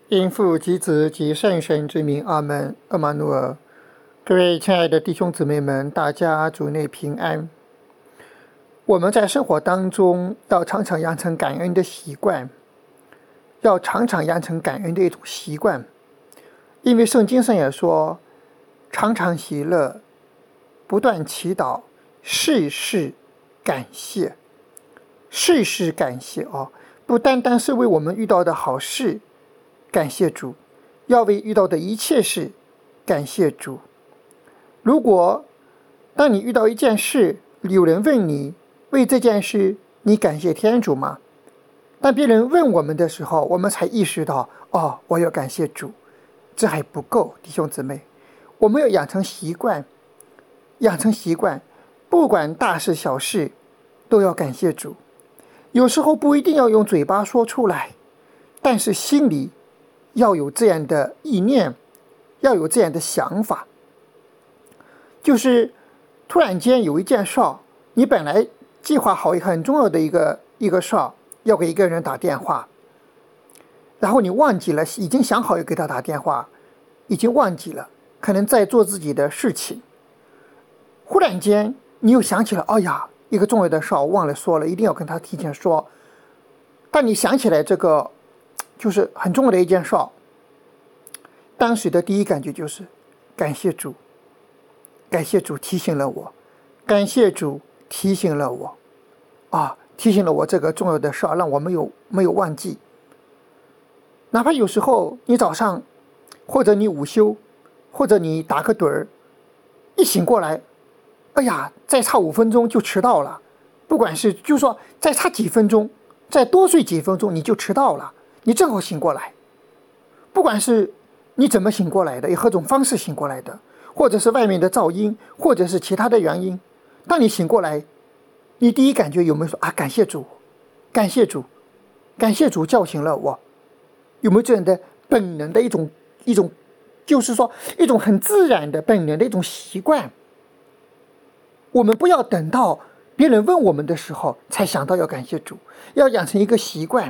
因父及子及圣神之名，阿门。阿玛努尔。各位亲爱的弟兄姊妹们，大家主内平安。我们在生活当中要常常养成感恩的习惯，要常常养成感恩的一种习惯，因为圣经上也说，常常喜乐，不断祈祷，事事感谢。事事感谢哦，不单单是为我们遇到的好事感谢主，要为遇到的一切事感谢主。如果当你遇到一件事，有人问你为这件事你感谢天主吗？当别人问我们的时候，我们才意识到，我要感谢主。这还不够，弟兄姊妹，我们要养成习惯，不管大事小事都要感谢主。有时候不一定要用嘴巴说出来，但是心里要有这样的意念，要有这样的想法。就是突然间有一件事，你本来计划好很重要的一个事，要给一个人打电话，然后你忘记了，已经想好要给他打电话，已经忘记了，可能在做自己的事情。忽然间你又想起了，一个重要的事我忘了说了，一定要跟他提前说。当你想起来这个就是很重要的一件事，当时的第一感觉就是感谢主，感谢主提醒了我，感谢主提醒了我，提醒了我这个重要的事，让我没有忘记。哪怕有时候你早上或者你午休或者你打个盹儿，一醒过来，再差5分钟就迟到了。不管是就说再差几分钟，再多睡几分钟你就迟到了，你正好醒过来。不管是你怎么醒过来的，以何种方式醒过来的，或者是外面的噪音，或者是其他的原因，当你醒过来，你第一感觉有没有说感谢主，感谢主，感谢主叫醒了我？有没有这样的本能的一种就是说一种很自然的本能的一种习惯？我们不要等到别人问我们的时候才想到要感谢主，要养成一个习惯，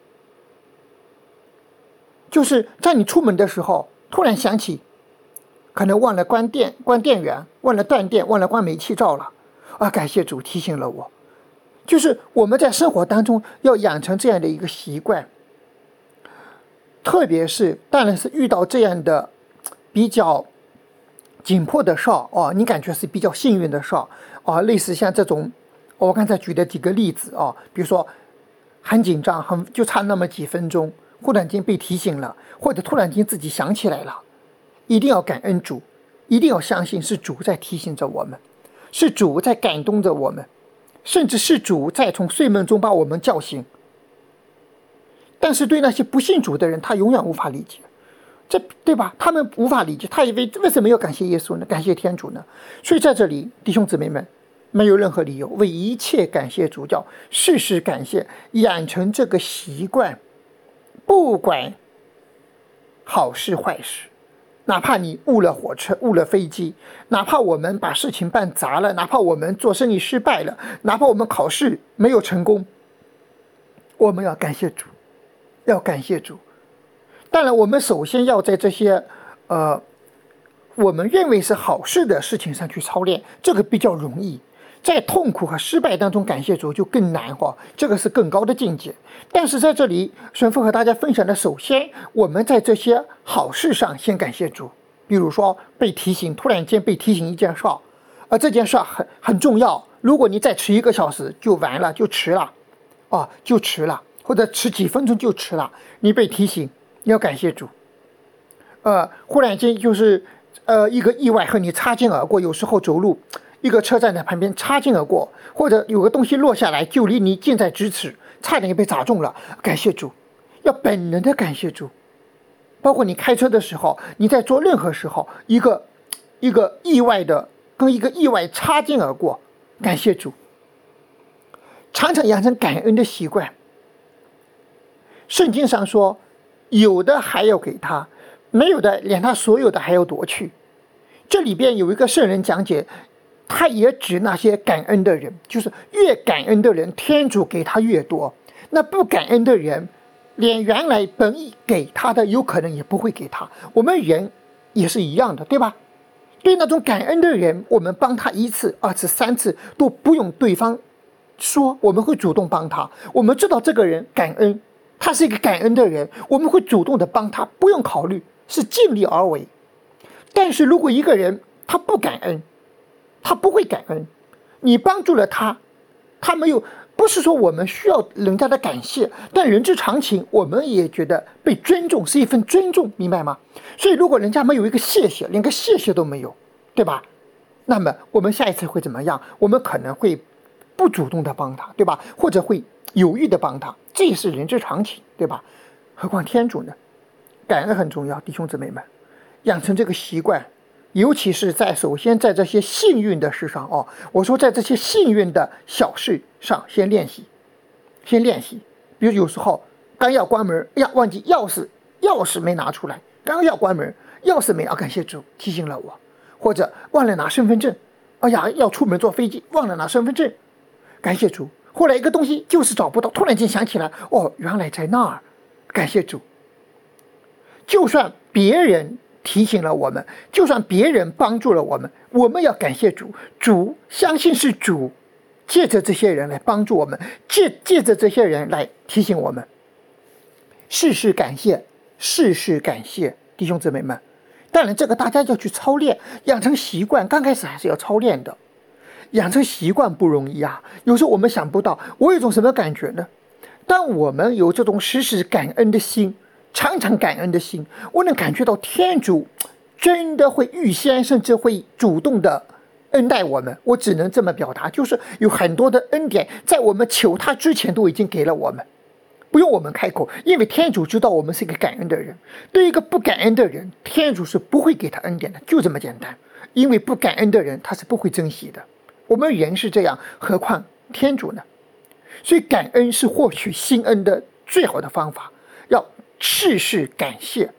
就是在你出门的时候突然想起，可能忘了关电源，忘了断电，忘了关煤气灶了，感谢主提醒了我。就是我们在生活当中要养成这样的一个习惯，特别是当然是遇到这样的比较紧迫的事你感觉是比较幸运的事类似像这种我刚才举的几个例子比如说很紧张，就差那么几分钟，忽然间被提醒了，或者突然间自己想起来了，一定要感恩主，一定要相信是主在提醒着我们，是主在感动着我们，甚至是主在从睡梦中把我们叫醒。但是对那些不信主的人，他永远无法理解，对吧？他们无法理解，他以为为什么要感谢耶稣呢？感谢天主呢？所以在这里，弟兄姊妹们，没有任何理由，为一切感谢主，叫事事感谢，养成这个习惯，不管好事坏事，哪怕你误了火车，误了飞机，哪怕我们把事情办砸了，哪怕我们做生意失败了，哪怕我们考试没有成功，我们要感谢主，要感谢主。当然我们首先要在这些我们认为是好事的事情上去操练，这个比较容易。在痛苦和失败当中感谢主就更难这个是更高的境界。但是在这里神父和大家分享的，首先我们在这些好事上先感谢主。比如说被提醒，突然间被提醒一件事，这件事很重要，如果你再迟1个小时就完了，就迟了或者迟几分钟就迟了，你被提醒，你要感谢主。忽然间就是一个意外和你擦肩而过，有时候走路一个车站在旁边擦肩而过，或者有个东西落下来就离你近在咫尺，差点被砸中了，感谢主，要本能的感谢主。包括你开车的时候，你在做任何时候，一个意外的跟一个意外擦肩而过，感谢主。常常养成感恩的习惯。圣经上说，有的还要给他，没有的连他所有的还要夺去。这里边有一个圣人讲解，他也指那些感恩的人，就是越感恩的人，天主给他越多。那不感恩的人， 连原来本意给他的有可能也不会给他。我们人也是一样的，对吧？对那种感恩的人，我们帮他1次、2次、3次都不用对方说，我们会主动帮他。我们知道这个人感恩，他是一个感恩的人，我们会主动的帮他，不用考虑，是尽力而为。但是如果一个人他不感恩，他不会感恩，你帮助了他，他没有，不是说我们需要人家的感谢，但人之常情，我们也觉得被尊重是一份尊重，明白吗？所以如果人家没有一个谢谢，连个谢谢都没有，对吧？那么我们下一次会怎么样？我们可能会不主动的帮他，对吧？或者会犹豫的帮他，这也是人之常情，对吧？何况天主呢？感恩很重要，弟兄姊妹们，养成这个习惯，尤其是首先在这些幸运的事上哦，我说在这些幸运的小事上先练习。比如有时候刚要关门，哎呀，忘记钥匙没拿出来，刚要关门，钥匙没拿，感谢主提醒了我。或者忘了拿身份证，哎呀，要出门坐飞机忘了拿身份证，感谢主。后来一个东西就是找不到，突然间想起来，哦，原来在那儿，感谢主。就算别人提醒了我们，就算别人帮助了我们，我们要感谢主。主相信是主借着这些人来帮助我们，借着这些人来提醒我们。事事感谢，弟兄姊妹们。当然这个大家要去操练，养成习惯，刚开始还是要操练的。养成习惯不容易啊，有时候我们想不到。我有一种什么感觉呢？当我们有这种时时感恩的心，常常感恩的心，我能感觉到天主真的会预先甚至会主动的恩待我们。我只能这么表达，就是有很多的恩典在我们求他之前都已经给了我们，不用我们开口，因为天主知道我们是一个感恩的人。对一个不感恩的人，天主是不会给他恩典的，就这么简单。因为不感恩的人他是不会珍惜的，我们人是这样，何况天主呢？所以感恩是获取新恩的最好的方法，要事事感谢。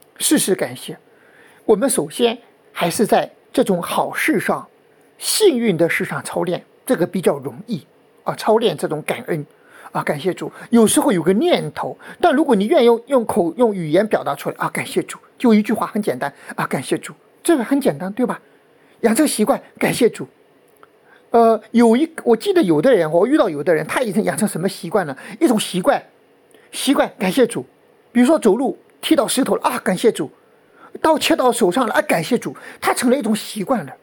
我们首先还是在这种好事上、幸运的事上操练，这个比较容易啊。操练这种感恩啊，感谢主。有时候有个念头，但如果你愿意用语言表达出来啊，感谢主，就一句话很简单啊，感谢主，这个很简单，对吧？养成习惯，感谢主。我记得有的人，我遇到有的人，他已经养成什么习惯呢？一种习惯感谢主。比如说走路踢到石头了啊，感谢主；刀切到手上了啊，感谢主。他成了一种习惯了。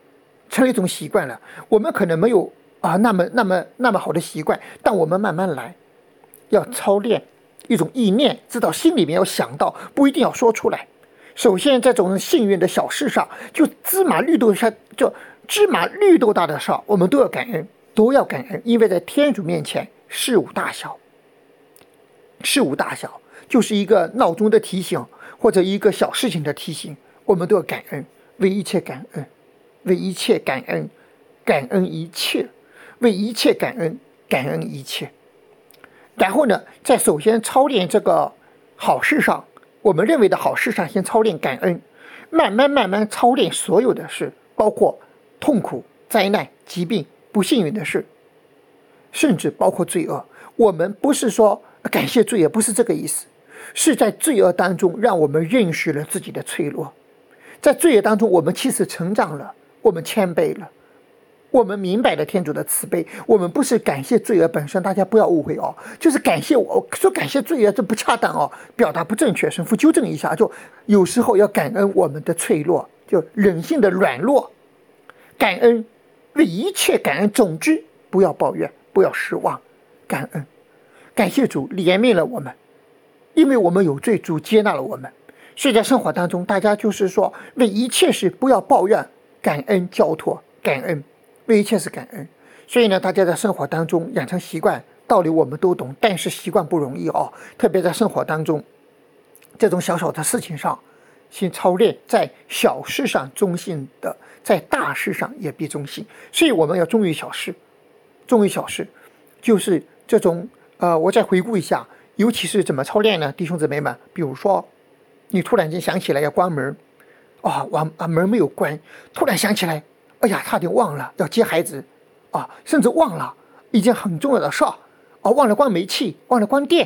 我们可能没有啊那么好的习惯，但我们慢慢来，要操练一种意念，知道心里面要想到，不一定要说出来。首先在这种幸运的小事上，就芝麻绿豆大的事，我们都要感恩，因为在天主面前事无大小就是一个闹钟的提醒，或者一个小事情的提醒，我们都要感恩，为一切感恩，感恩一切，为一切感恩，感恩一切。然后呢，在首先操练这个好事上，我们认为的好事上先操练感恩，慢慢操练所有的事，包括痛苦、灾难、疾病、不幸运的事，甚至包括罪恶。我们不是说感谢罪恶，不是这个意思，是在罪恶当中让我们认识了自己的脆弱。在罪恶当中，我们其实成长了，我们谦卑了，我们明白了天主的慈悲。我们不是感谢罪恶本身，大家不要误会哦，就是感谢我说感谢罪恶这不恰当哦，表达不正确，神父纠正一下。就有时候要感恩我们的脆弱，就人性的软弱，感恩，为一切感恩。总之不要抱怨，不要失望，感恩，感谢主怜悯了我们，因为我们有罪，主接纳了我们。所以在生活当中，大家就是说为一切事不要抱怨，感恩交托，感恩，为一切事感恩。所以呢，大家在生活当中养成习惯，道理我们都懂，但是习惯不容易哦。特别在生活当中这种小小的事情上先操练，在小事上忠信的，在大事上也必忠信。所以我们要忠于小事，就是这种我再回顾一下，尤其是怎么操练呢？弟兄姊妹们，比如说你突然间想起来要关门门没有关，突然想起来，哎呀，差点忘了要接孩子甚至忘了一件很重要的事忘了关煤气，忘了关电，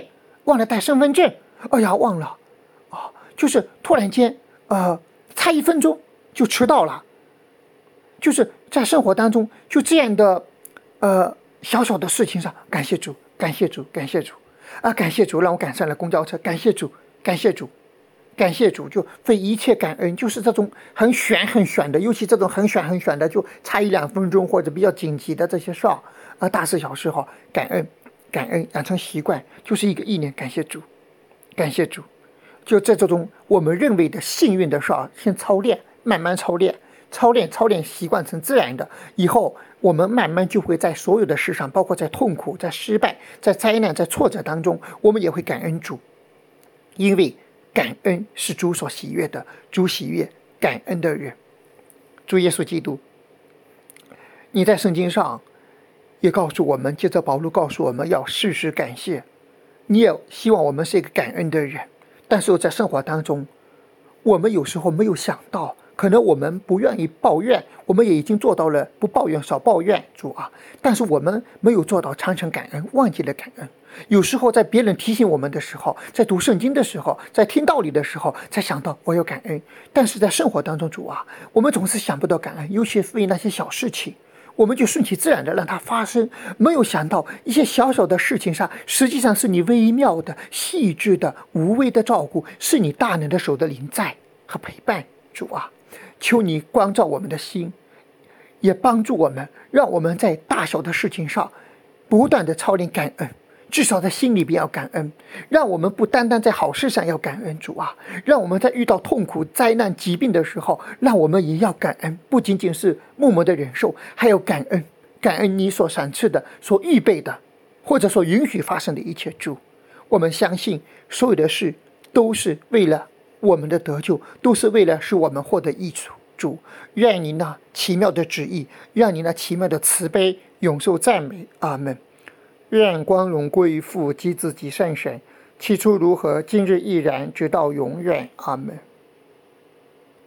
忘了带身份证，哎呀忘了啊，就是突然间差1分钟就迟到了，就是在生活当中就这样的小小的事情上，感谢主，感谢主，感谢主啊，感谢主让我赶上了公交车，感谢主，感谢主，感谢主，就为一切感恩。就是这种很选的，尤其这种很选的，就差1-2分钟或者比较紧急的这些事儿啊，大事小事哈，感恩感恩，养成习惯，就是一个意念，感谢主，感谢主。就在这种我们认为的幸运的事儿，先操练，慢慢操练，习惯成自然的，以后我们慢慢就会在所有的事上，包括在痛苦、在失败、在灾难、在挫折当中，我们也会感恩主，因为感恩是主所喜悦的，主喜悦感恩的人。主耶稣基督，你在圣经上也告诉我们，接着保罗告诉我们要时时感谢，你也希望我们是一个感恩的人。但是在生活当中，我们有时候没有想到，可能我们不愿意抱怨，我们也已经做到了不抱怨少抱怨，主啊，但是我们没有做到常常感恩，忘记了感恩。有时候在别人提醒我们的时候，在读圣经的时候，在听道理的时候，才想到我要感恩。但是在生活当中，主啊，我们总是想不到感恩，尤其是为那些小事情，我们就顺其自然的让它发生，没有想到一些小小的事情上，实际上是你微妙的、细致的、无微的照顾，是你大能的手的临在和陪伴。主啊，求你光照我们的心，也帮助我们，让我们在大小的事情上不断的操练感恩，至少在心里边要感恩，让我们不单单在好事上要感恩。主啊，让我们在遇到痛苦、灾难、疾病的时候，让我们也要感恩，不仅仅是默默的忍受，还要感恩，感恩你所赏赐的、所预备的，或者说允许发生的一切。主，我们相信所有的事都是为了我们的得救，都是为了使我们获得益处。主，愿你那奇妙的旨意，让你那奇妙的慈悲永受赞美。阿们。愿光荣归于父及子及圣神，起初如何，今日亦然，直到永远。阿们。